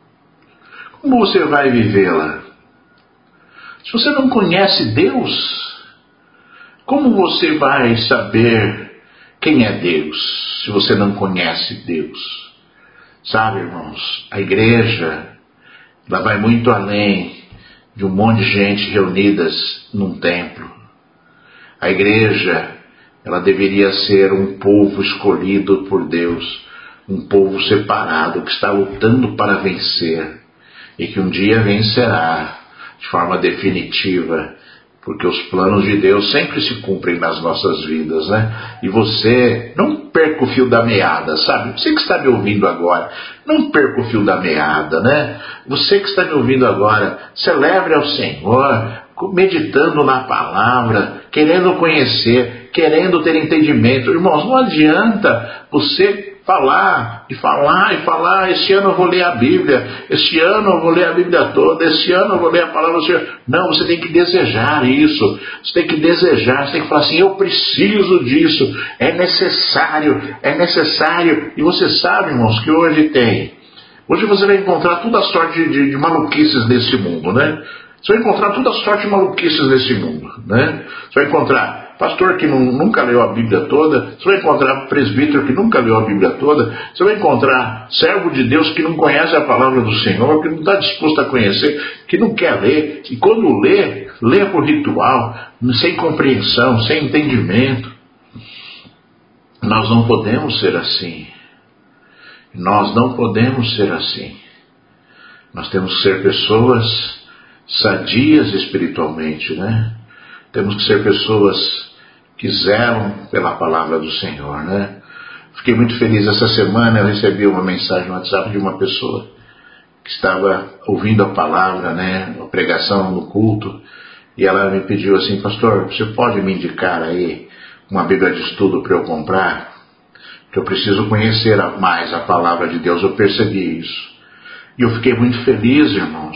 S1: como você vai vivê-la? Se você não conhece Deus, como você vai saber quem é Deus, se você não conhece Deus? Sabe, irmãos, a igreja, ela vai muito além de um monte de gente reunidas num templo. A igreja, ela deveria ser um povo escolhido por Deus, um povo separado, que está lutando para vencer, e que um dia vencerá de forma definitiva, porque os planos de Deus sempre se cumprem nas nossas vidas, né? E você, não perca o fio da meada, sabe? Você que está me ouvindo agora, não perca o fio da meada, né? Você que está me ouvindo agora, celebre ao Senhor, meditando na palavra, querendo conhecer, querendo ter entendimento. Irmãos, não adianta você falar e falar e falar, esse ano eu vou ler a Bíblia, esse ano eu vou ler a Bíblia toda, esse ano eu vou ler a palavra do Senhor. Não, você tem que desejar isso, você tem que desejar, você tem que falar assim, eu preciso disso, é necessário, é necessário. E você sabe, irmãos, que hoje tem, hoje você vai encontrar toda a sorte de, de maluquices nesse mundo, né? Você vai encontrar toda a sorte de maluquices nesse mundo, né? Você vai encontrar pastor que não, nunca leu a Bíblia toda, você vai encontrar presbítero que nunca leu a Bíblia toda, você vai encontrar servo de Deus que não conhece a palavra do Senhor, que não está disposto a conhecer, que não quer ler, e quando lê, lê por ritual, sem compreensão, sem entendimento. Nós não podemos ser assim. Nós não podemos ser assim. Nós temos que ser pessoas sadias espiritualmente, né? Temos que ser pessoas que zelam pela palavra do Senhor, né? Fiquei muito feliz essa semana, eu recebi uma mensagem no WhatsApp de uma pessoa que estava ouvindo a palavra, né? A pregação no culto, e ela me pediu assim, pastor, você pode me indicar aí uma Bíblia de estudo para eu comprar? Que eu preciso conhecer mais a palavra de Deus, eu percebi isso. E eu fiquei muito feliz, irmãos.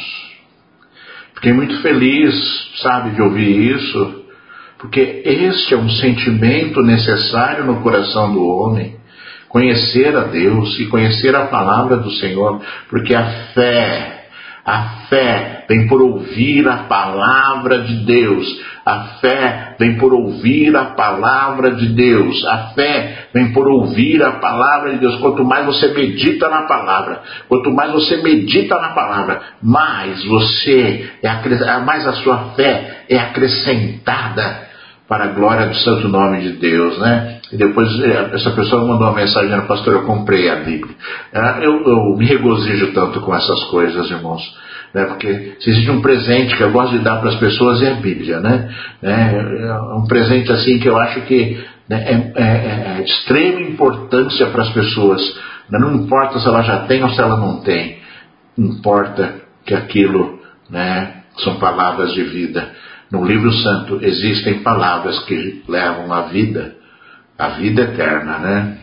S1: Fiquei muito feliz, sabe, de ouvir isso, porque este é um sentimento necessário no coração do homem, conhecer a Deus e conhecer a palavra do Senhor, porque a fé, a fé vem por ouvir a palavra de Deus, a fé vem por ouvir a palavra de Deus, a fé vem por ouvir a palavra de Deus. Quanto mais você medita na palavra, quanto mais você medita na palavra, mais você, é, mais a sua fé é acrescentada para a glória do santo nome de Deus, né? E depois essa pessoa mandou uma mensagem dizendo, pastor, eu comprei a Bíblia. Eu, eu me regozijo tanto com essas coisas, irmãos, né? Porque se existe um presente que eu gosto de dar para as pessoas é a Bíblia, né? É um presente assim que eu acho que, né, é, é, é de extrema importância para as pessoas. Não importa se ela já tem ou se ela não tem, importa que aquilo, né, são palavras de vida. No livro santo existem palavras que levam à vida, a vida eterna, né?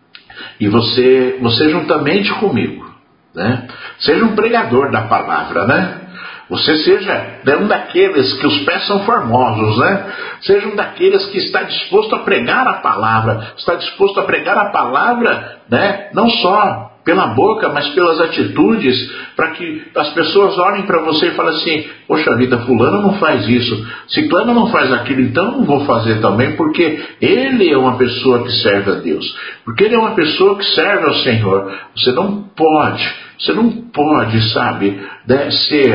S1: E você, você juntamente comigo, né? Seja um pregador da palavra, né? Você seja um daqueles que os pés são formosos, né? Seja um daqueles que está disposto a pregar a palavra, está disposto a pregar a palavra, né? Não só pela boca, mas pelas atitudes, para que as pessoas olhem para você e falem assim, poxa vida, fulano não faz isso, ciclano não faz aquilo, então não vou fazer também, porque ele é uma pessoa que serve a Deus, porque ele é uma pessoa que serve ao Senhor. Você não pode, você não pode, sabe, né, ser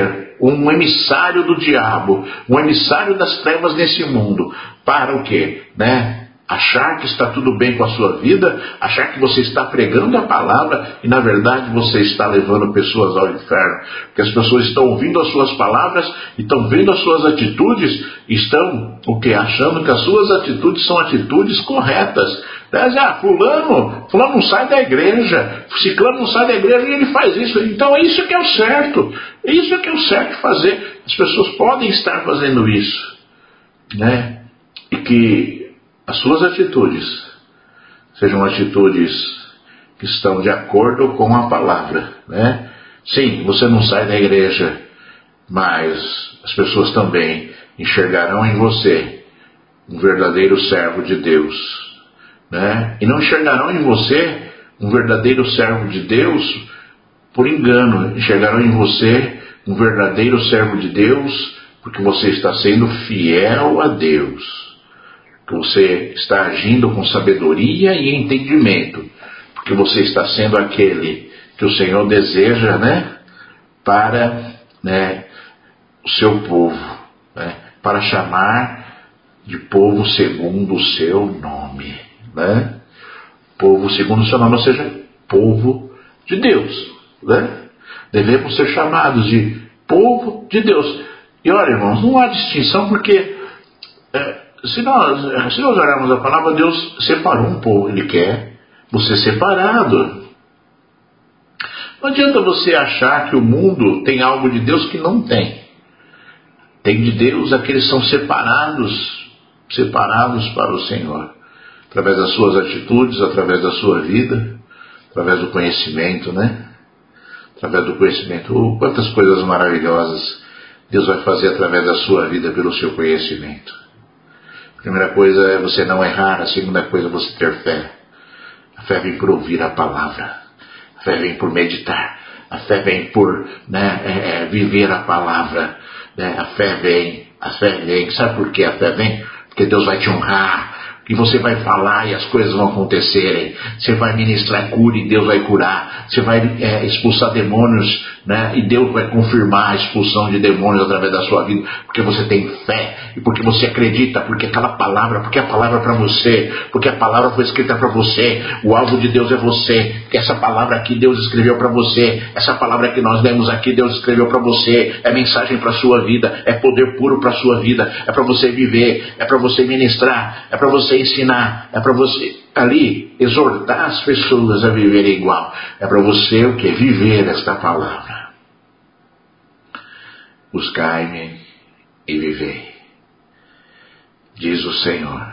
S1: um emissário do diabo, um emissário das trevas nesse mundo, para o quê? Né? Achar que está tudo bem com a sua vida, achar que você está pregando a palavra e na verdade você está levando pessoas ao inferno, porque as pessoas estão ouvindo as suas palavras, estão vendo as suas atitudes, estão o que? Achando que as suas atitudes são atitudes corretas. Ah, fulano, fulano não sai da igreja, ciclano não sai da igreja e ele faz isso, então é isso que é o certo, é isso que é o certo fazer. As pessoas podem estar fazendo isso, né? E que as suas atitudes sejam atitudes que estão de acordo com a palavra, né? Sim, você não sai da igreja, mas as pessoas também enxergarão em você um verdadeiro servo de Deus, né? E não enxergarão em você um verdadeiro servo de Deus por engano, enxergarão em você um verdadeiro servo de Deus porque você está sendo fiel a Deus, que você está agindo com sabedoria e entendimento, porque você está sendo aquele que o Senhor deseja, né, para, né, o seu povo, né, para chamar de povo segundo o seu nome, né? Povo segundo o seu nome, ou seja, povo de Deus, né? Devemos ser chamados de povo de Deus. E olha, irmãos, não há distinção, porque é, Se nós, se nós olharmos a palavra, Deus separou um povo, Ele quer você separado. Não adianta você achar que o mundo tem algo de Deus que não tem. Tem de Deus aqueles que são separados, separados para o Senhor, através das suas atitudes, através da sua vida, através do conhecimento, né? Através do conhecimento. Oh, quantas coisas maravilhosas Deus vai fazer através da sua vida pelo seu conhecimento. A primeira coisa é você não errar, a segunda coisa é você ter fé. A fé vem por ouvir a palavra, a fé vem por meditar, a fé vem por, né, é, é, viver a palavra, né? A fé vem, a fé vem, sabe por que a fé vem? Porque Deus vai te honrar, que você vai falar e as coisas vão acontecerem, você vai ministrar cura e Deus vai curar, você vai é, expulsar demônios, né? E Deus vai confirmar a expulsão de demônios através da sua vida, porque você tem fé, e porque você acredita, porque aquela palavra, porque a palavra é para você, porque a palavra foi escrita para você, o alvo de Deus é você, que essa palavra aqui Deus escreveu para você, essa palavra que nós lemos aqui Deus escreveu para você, é mensagem para a sua vida, é poder puro para a sua vida, é para você viver, é para você ministrar, é para você ensinar, é para você ali exortar as pessoas a viverem igual, é para você o que? Viver esta palavra. Buscai-me e vivei, diz o Senhor.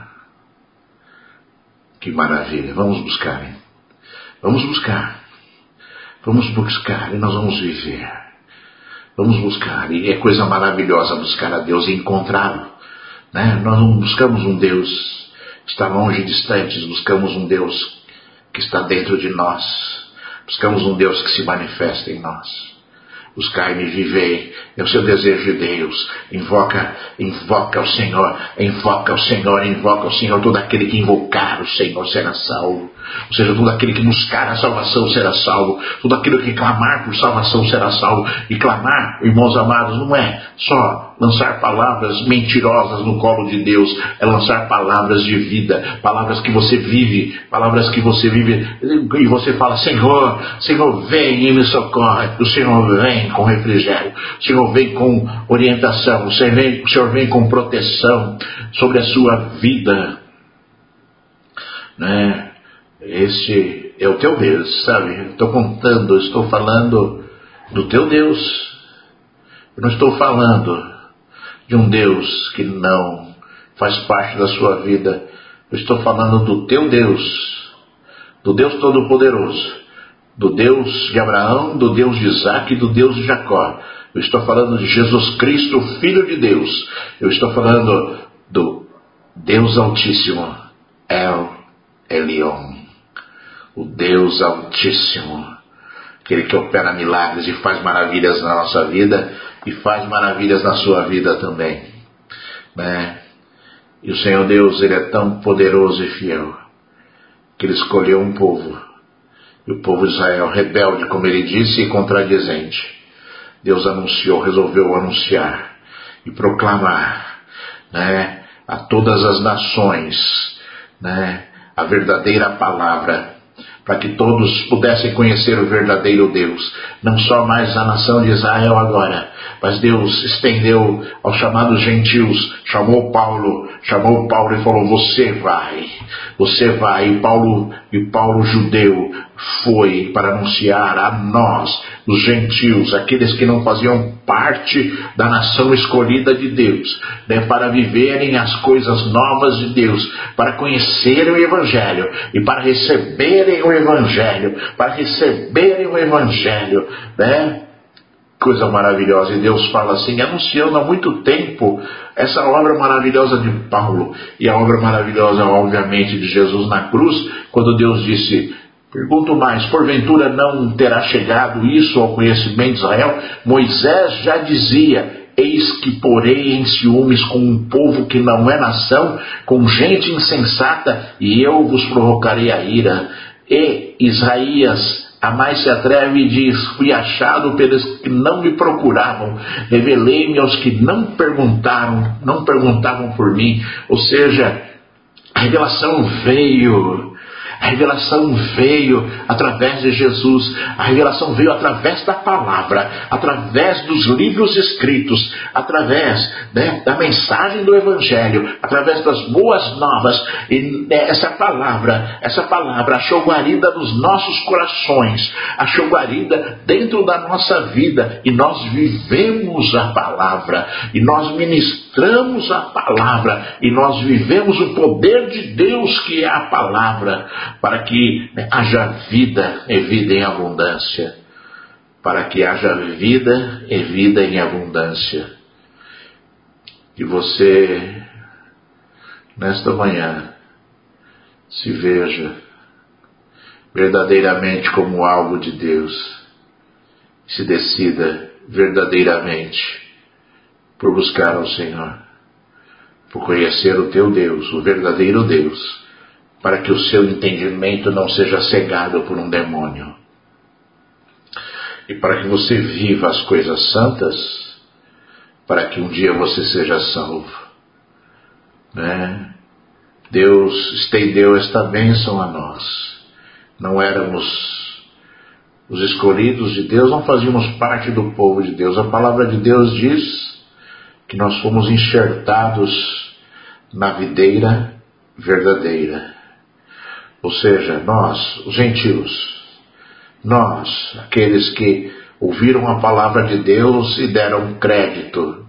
S1: Que maravilha, vamos buscar, hein? Vamos buscar, vamos buscar e nós vamos viver, vamos buscar, e é coisa maravilhosa buscar a Deus e encontrá-lo, né? Nós não buscamos um Deus que está longe, distante, buscamos um Deus que está dentro de nós, buscamos um Deus que se manifesta em nós. Buscai-me e vivei, é o seu desejo de Deus. Invoca, invoca o Senhor, invoca o Senhor, invoca o Senhor. Todo aquele que invocar o Senhor será salvo. Ou seja, todo aquele que buscar a salvação será salvo. Todo aquele que clamar por salvação será salvo. E clamar, irmãos amados, não é só lançar palavras mentirosas no colo de Deus, é lançar palavras de vida, palavras que você vive, palavras que você vive, e você fala: Senhor, Senhor, vem e me socorre. O Senhor vem com refrigério, o Senhor vem com orientação, o Senhor vem, o Senhor vem com proteção sobre a sua vida, né? Este é o teu Deus, sabe? Estou contando, estou falando do teu Deus. Eu não estou falando de um Deus que não faz parte da sua vida. Eu estou falando do teu Deus, do Deus Todo-Poderoso, do Deus de Abraão, do Deus de Isaac e do Deus de Jacó. Eu estou falando de Jesus Cristo, Filho de Deus. Eu estou falando do Deus Altíssimo, El Elyon, o Deus Altíssimo, aquele que opera milagres e faz maravilhas na nossa vida e faz maravilhas na sua vida também, né? E o Senhor Deus, Ele é tão poderoso e fiel que Ele escolheu um povo, e o povo de Israel, rebelde, como Ele disse, e contradizente, Deus anunciou, resolveu anunciar e proclamar, né, a todas as nações, né, a verdadeira palavra, para que todos pudessem conhecer o verdadeiro Deus, não só mais a nação de Israel agora, mas Deus estendeu aos chamados gentios, chamou Paulo, chamou Paulo e falou: você vai, você vai, e Paulo, e Paulo judeu foi para anunciar a nós, os gentios, aqueles que não faziam parte da nação escolhida de Deus, né, para viverem as coisas novas de Deus, para conhecerem o Evangelho e para receberem o Evangelho, para receberem o Evangelho, né? Coisa maravilhosa. E Deus fala assim, anunciando há muito tempo essa obra maravilhosa de Paulo e a obra maravilhosa, obviamente, de Jesus na cruz, quando Deus disse: pergunto mais, porventura não terá chegado isso ao conhecimento de Israel? Moisés já dizia: eis que porei em ciúmes com um povo que não é nação, com gente insensata, e eu vos provocarei a ira. E Isaías a mais se atreve e diz: fui achado pelos que não me procuravam, revelei-me aos que não perguntaram, não perguntavam por mim. Ou seja, a revelação veio, a revelação veio através de Jesus, a revelação veio através da palavra, através dos livros escritos, através, né, da mensagem do Evangelho, através das boas novas. E essa palavra, essa palavra achou guarida nos nossos corações, achou guarida dentro da nossa vida, e nós vivemos a palavra, e nós ministramos a palavra, e nós vivemos o poder de Deus que é a palavra, para que, né, haja vida e vida em abundância. Para que haja vida e vida em abundância. Que você, nesta manhã, se veja verdadeiramente como alvo de Deus. Se decida verdadeiramente por buscar ao Senhor, por conhecer o teu Deus, o verdadeiro Deus, para que o seu entendimento não seja cegado por um demônio. E para que você viva as coisas santas, para que um dia você seja salvo. Né? Deus estendeu esta bênção a nós. Não éramos os escolhidos de Deus, não fazíamos parte do povo de Deus. A palavra de Deus diz que nós fomos enxertados na videira verdadeira. Ou seja, nós, os gentios, nós, aqueles que ouviram a palavra de Deus e deram crédito,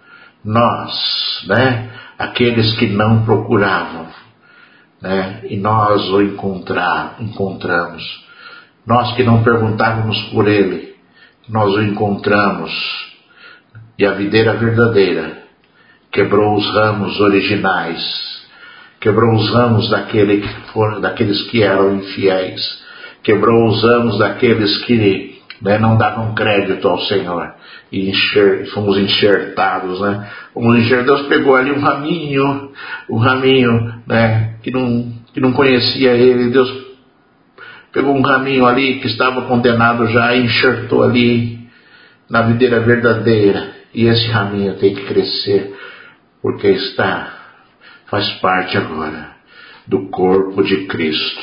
S1: nós, né, aqueles que não procuravam, né, e nós o encontrar, encontramos, nós que não perguntávamos por ele, nós o encontramos, e a videira verdadeira quebrou os ramos originais, quebrou os ramos daquele que foram, daqueles que eram infiéis, quebrou os ramos daqueles que, né, não davam crédito ao Senhor, e enxer, fomos enxertados, né? Fomos enxertados. Deus pegou ali um raminho, um raminho, né, que não, que não conhecia ele. Deus pegou um raminho ali que estava condenado já e enxertou ali na videira verdadeira, e esse raminho tem que crescer, porque está faz parte agora do corpo de Cristo,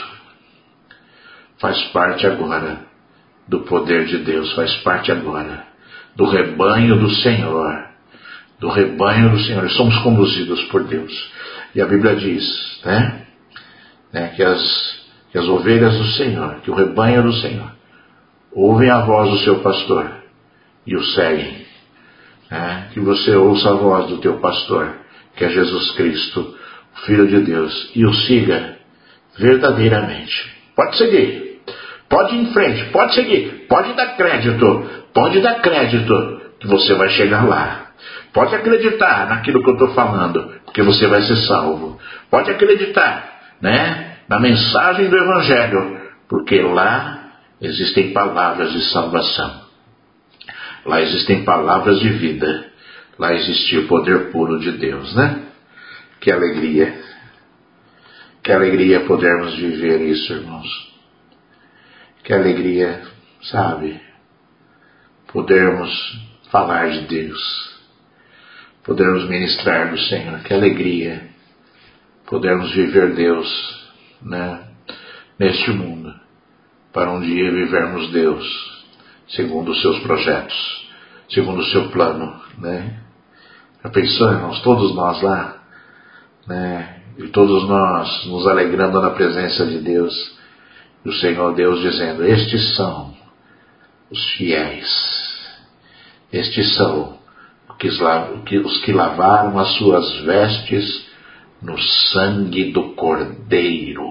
S1: faz parte agora do poder de Deus, faz parte agora do rebanho do Senhor, do rebanho do Senhor. Somos conduzidos por Deus. E a Bíblia diz, né, né que, as, que as ovelhas do Senhor, que o rebanho do Senhor, ouvem a voz do seu pastor e o seguem. Né? Que você ouça a voz do teu pastor, que é Jesus Cristo, o Filho de Deus, e o siga verdadeiramente. Pode seguir, pode ir em frente, pode seguir, pode dar crédito, pode dar crédito, que você vai chegar lá. Pode acreditar naquilo que eu estou falando, porque você vai ser salvo. Pode acreditar, né, na mensagem do Evangelho, porque lá existem palavras de salvação. Lá existem palavras de vida. Lá existe o poder puro de Deus, né? Que alegria. Que alegria podermos viver isso, irmãos. Que alegria, sabe? podermos falar de Deus, podermos ministrar do Senhor. Que alegria podermos viver Deus, né, neste mundo, para um dia vivermos Deus segundo os seus projetos, segundo o seu plano, né? Já pensou, irmãos, todos nós lá, né, e todos nós nos alegrando na presença de Deus, e o Senhor Deus dizendo: estes são os fiéis, estes são os que lavaram as suas vestes no sangue do Cordeiro.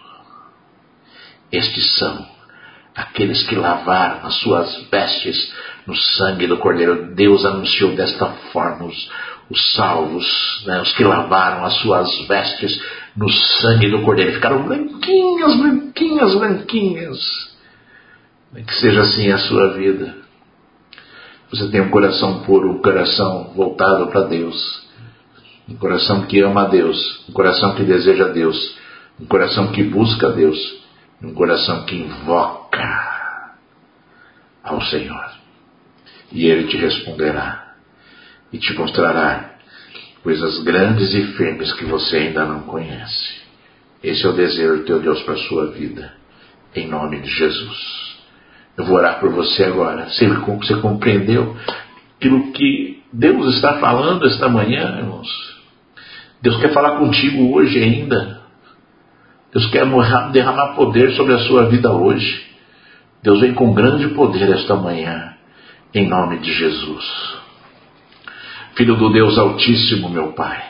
S1: Estes são aqueles que lavaram as suas vestes no sangue do Cordeiro. Deus anunciou desta forma os, os salvos, né, os que lavaram as suas vestes no sangue do Cordeiro. Ficaram branquinhas, branquinhas, branquinhas. Que seja assim a sua vida. Você tem um coração puro, um coração voltado para Deus, um coração que ama a Deus, um coração que deseja a Deus, um coração que busca a Deus, um coração que invoca ao Senhor. E Ele te responderá e te mostrará coisas grandes e firmes que você ainda não conhece. Esse é o desejo do teu Deus para a sua vida, em nome de Jesus. Eu vou orar por você agora. Você compreendeu aquilo que Deus está falando esta manhã, irmãos? Deus quer falar contigo hoje ainda. Deus quer derramar poder sobre a sua vida hoje. Deus vem com grande poder esta manhã, em nome de Jesus. Filho do Deus Altíssimo, meu Pai,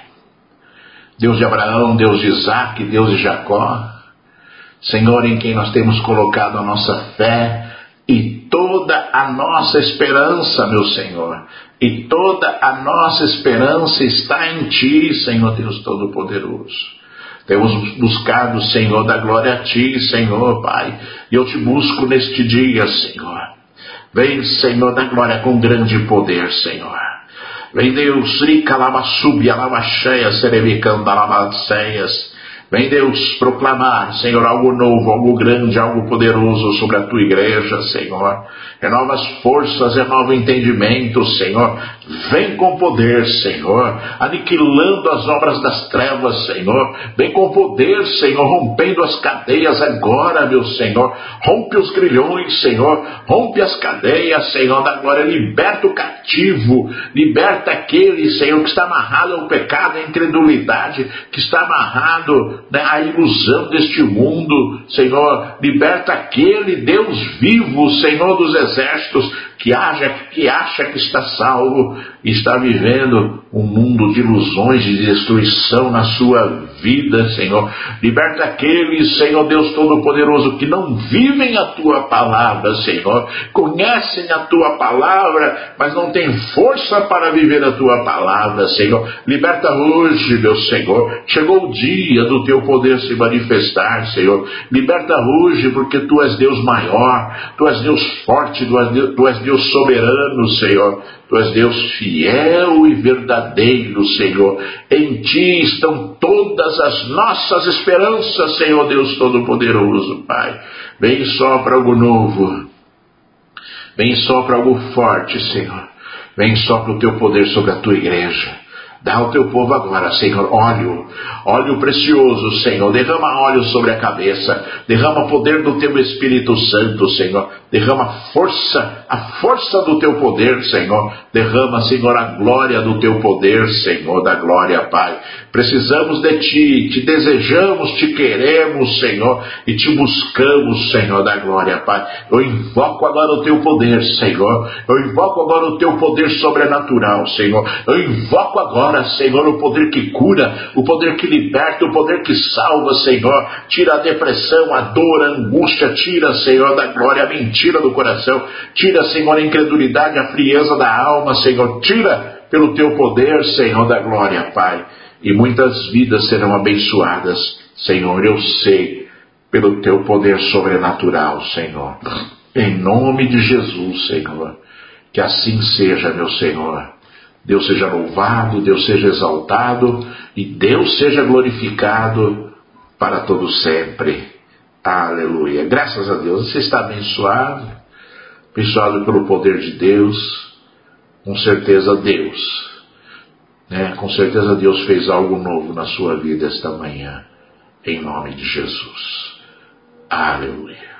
S1: Deus de Abraão, Deus de Isaac, Deus de Jacó, Senhor, em quem nós temos colocado a nossa fé e toda a nossa esperança, meu Senhor, e toda a nossa esperança está em Ti, Senhor Deus Todo-Poderoso. Temos buscado, Senhor, da glória a Ti, Senhor, Pai, e eu Te busco neste dia, Senhor. Vem, Senhor, da glória com grande poder, Senhor. Vem, Deus, rica lava subi, lava cheia, serevicanda, lava ceias. Vem, Deus, proclamar, Senhor, algo novo, algo grande, algo poderoso sobre a Tua igreja, Senhor. Renova as forças, renova o entendimento, Senhor. Vem com poder, Senhor, aniquilando as obras das trevas, Senhor. Vem com poder, Senhor, rompendo as cadeias agora, meu Senhor. Rompe os grilhões, Senhor. Rompe as cadeias, Senhor, da glória. Liberta o cativo. Liberta aquele, Senhor, que está amarrado ao pecado, à incredulidade, que está amarrado, né, à ilusão deste mundo, Senhor. Liberta aquele Deus vivo, Senhor dos exércitos, que acha, que acha que está salvo e está vivendo um mundo de ilusões, de destruição na sua vida, Senhor. Liberta aqueles, Senhor Deus Todo-Poderoso, que não vivem a Tua palavra, Senhor. Conhecem a Tua palavra, mas não têm força para viver a Tua palavra, Senhor. Liberta hoje, meu Senhor. Chegou o dia do Teu poder se manifestar, Senhor. Liberta hoje, porque Tu és Deus maior, Tu és Deus forte, Tu és Deus, tu és Deus soberano, Senhor. Tu és Deus fiel e verdadeiro, Senhor. Em Ti estão todas as nossas esperanças, Senhor Deus Todo-Poderoso, Pai. Vem só para algo novo. Vem só para algo forte, Senhor. Vem só para o Teu poder sobre a Tua igreja. Dá ao Teu povo agora, Senhor, óleo, óleo precioso, Senhor. Derrama óleo sobre a cabeça. Derrama poder do Teu Espírito Santo, Senhor. Derrama força, a força do Teu poder, Senhor. Derrama, Senhor, a glória do Teu poder, Senhor, da glória, Pai. Precisamos de Ti, Te desejamos, Te queremos, Senhor, e Te buscamos, Senhor, da glória, Pai. Eu invoco agora o Teu poder, Senhor. Eu invoco agora o Teu poder sobrenatural, Senhor. Eu invoco agora, Senhor, o poder que cura, o poder que liberta, o poder que salva, Senhor. Tira a depressão, a dor, a angústia. Tira, Senhor, da glória, a mentira do coração. Tira, Senhor, a incredulidade, a frieza da alma, Senhor. Tira pelo Teu poder, Senhor, da glória, Pai. E muitas vidas serão abençoadas, Senhor, eu sei, pelo Teu poder sobrenatural, Senhor. Em nome de Jesus, Senhor. Que assim seja, meu Senhor. Deus seja louvado, Deus seja exaltado e Deus seja glorificado para todo sempre. Aleluia. Graças a Deus. Você está abençoado. abençoado pelo poder de Deus, com certeza Deus, né? Com certeza Deus fez algo novo na sua vida esta manhã, em nome de Jesus. Aleluia.